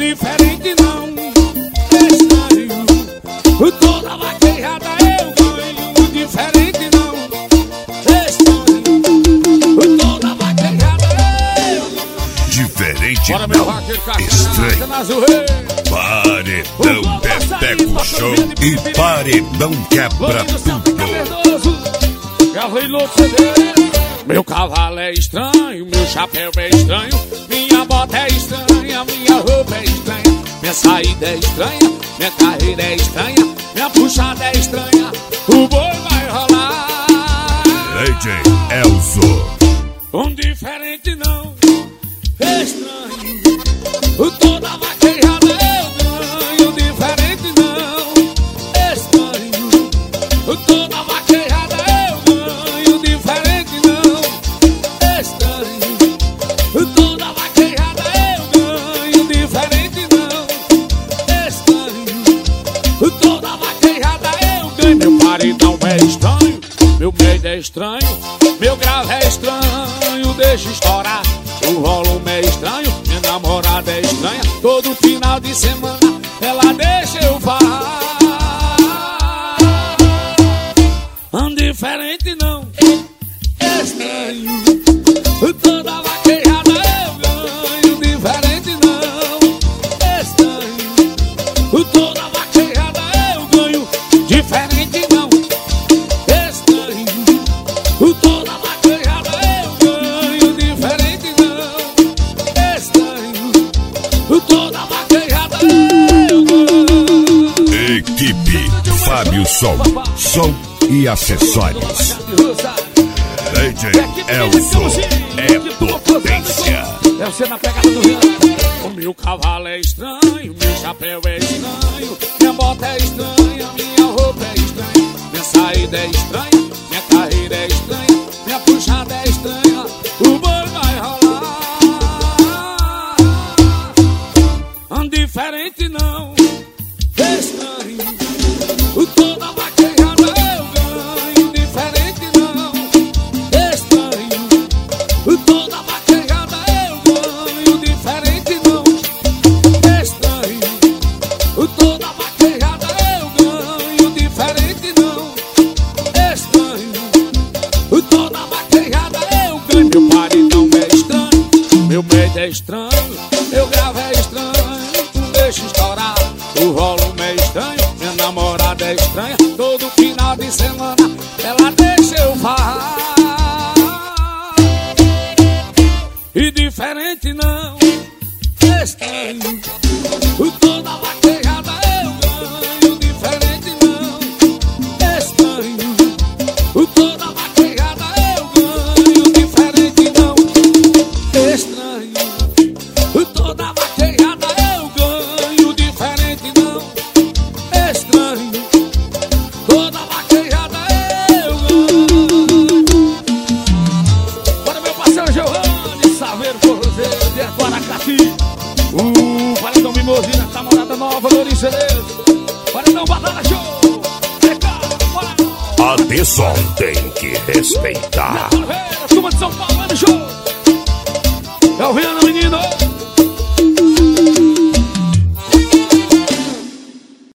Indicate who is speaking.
Speaker 1: diferente não, estranho. Toda vaquejada eu ganho, diferente não, estranho. Toda vaquejada eu ganho.
Speaker 2: Diferente
Speaker 1: bora,
Speaker 2: não, estranho. Paredão Pepeco Show e Paredão Quebra Tudo.
Speaker 1: Meu cavalo é estranho, meu chapéu é estranho, minha bota é estranha, minha roupa é estranha, minha saída é estranha, minha carreira é estranha, minha puxada é estranha, o boi vai rolar.
Speaker 2: DJ Elzo.
Speaker 1: Diferente não, estranho. Toda vaquejada eu ganho, diferente não, estranho. Toda vaquejada eu ganho, diferente não, estranho. Toda vaquejada eu ganho, diferente não, estranho. Toda vaquejada eu ganho. Meu paredão é estranho, meu medo é estranho, meu grave é estranho, deixa estourar. O volume é estranho, minha namorada é estranha, todo final de semana ela deixa eu falar. Diferente não, estranho. Toda vaquejada eu ganho, diferente não, estranho. Toda vaquejada eu ganho, diferente não, estranho. Toda vaquejada eu ganho, diferente não, estranho. Toda vaquejada eu ganho.
Speaker 2: Equipe Fábio Som, som e acessórios. DJ Elzo é potência.
Speaker 1: É você na pegada do Rio. O meu cavalo é estranho, meu chapéu é estranho, minha bota é estranha, minha roupa é estranha, minha saída é estranha, minha carreira é estranha, minha puxada é estranha, o boi vai rolar. Diferente não, estranho. Toda vaquejada eu ganho, diferente não, estranho. Toda vaquejada eu ganho, diferente não, estranho. Toda vaquejada eu ganho, diferente não, estranho. Toda vaquejada eu ganho. Meu paredão é estranho, meu medo é estranho, meu grave é estranho, deixa estourar. O volume é estranho, minha namorada é estranha, todo final de semana ela deixa eu falar. E diferente não, estranho. Toda vaquejada eu ganho, diferente não, estranho. Toda vaquejada eu ganho, diferente não, estranho. Toda vaquejada eu ganho, diferente não, estranho. Toda vaquejada eu ganho. Bora, meu parceiro Giovanni Saveiro Forrozeiro de Guaracati. Paredão Mimosina, namorada nova, Lourinho Cerezo. Paredão Batalha Show.
Speaker 2: A Desol tem que respeitar.
Speaker 1: Turma de São Paulo, é no show. É o Viana, menino.